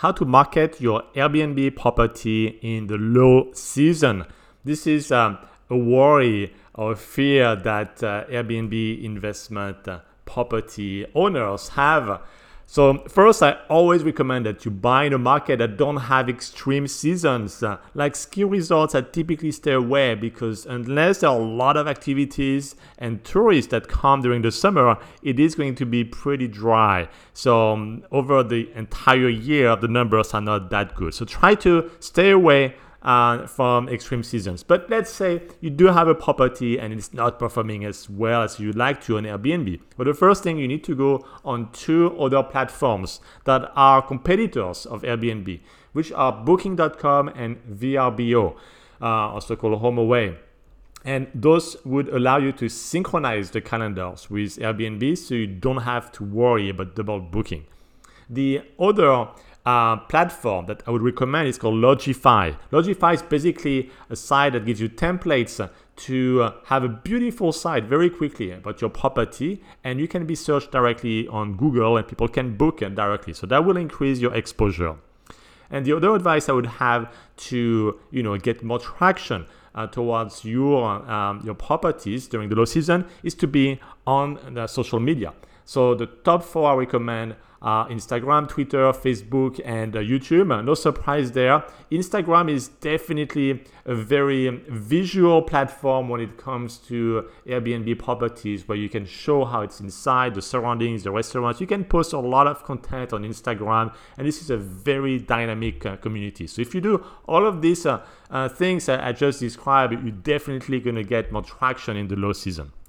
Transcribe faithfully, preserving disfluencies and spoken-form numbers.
how to market your Airbnb property in the low season. This is um, a worry or fear that uh, Airbnb investment uh, property owners have. So first, I always recommend that you buy in a market that don't have extreme seasons. Uh, like ski resorts, I typically stay away because unless there are a lot of activities and tourists that come during the summer, it is going to be pretty dry. So um, over the entire year, the numbers are not that good. So try to stay away Uh, from extreme seasons. But let's say you do have a property and it's not performing as well as you'd like to on Airbnb. But the first thing, you need to go on two other platforms that are competitors of Airbnb, which are booking dot com and V R B O, uh, also called HomeAway. And those would allow you to synchronize the calendars with Airbnb so you don't have to worry about double booking. The other Uh, platform that I would recommend is called Logify. Logify is basically a site that gives you templates to uh, have a beautiful site very quickly about your property, and you can be searched directly on Google and people can book it directly. So that will increase your exposure. And the other advice I would have to, you know, get more traction uh, towards your um, your properties during the low season is to be on the social media. So the top four I recommend are Instagram, Twitter, Facebook, and uh, YouTube. Uh, no surprise there. Instagram is definitely a very visual platform when it comes to Airbnb properties, where you can show how it's inside, the surroundings, the restaurants. You can post a lot of content on Instagram, and this is a very dynamic uh, community. So if you do all of these uh, uh, things I just described, you're definitely going to get more traction in the low season.